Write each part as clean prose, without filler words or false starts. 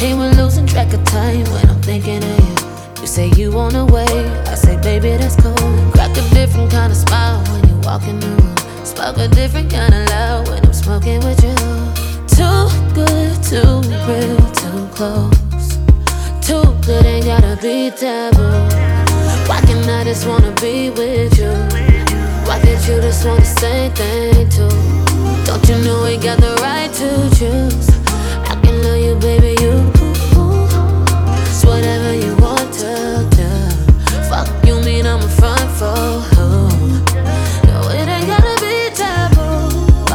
Hate when losing track of time when I'm thinking of you. You say you on the way, I say baby that's cool. Crack a different kind of smile when you walk in the room. Smoke a different kind of loud when I'm smoking with you. Too good, too real, too close. Too good, ain't gotta be taboo. Why can't I just wanna be with you? Why can't you just want the same thing too? Don't you know we got the right to choose? I can love you, baby, you. It's whatever you want to do. Fuck you mean I'm a front for who? No, it ain't gotta be taboo.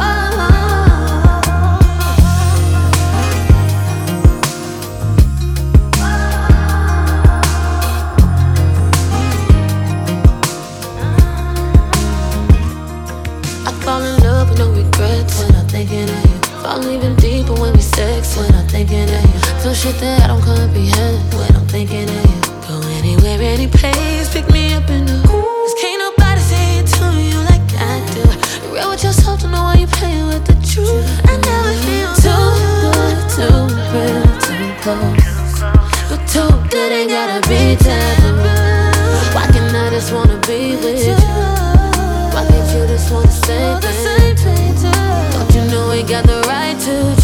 I fall in love with no regrets when I'm thinking of you. Fall even deeper when we sex when I'm thinking of you. Feel shit that I don't comprehend when I'm thinking of you. Go anywhere, any place, pick me up in the cause can't nobody say it to you like I do. You're real with yourself, don't know why you playing with the truth. I never feel too good, too real, too close. But too good ain't gotta be taboo. Why can't I just wanna be with you? Why can't you just want the same thing? Don't you know we got the right to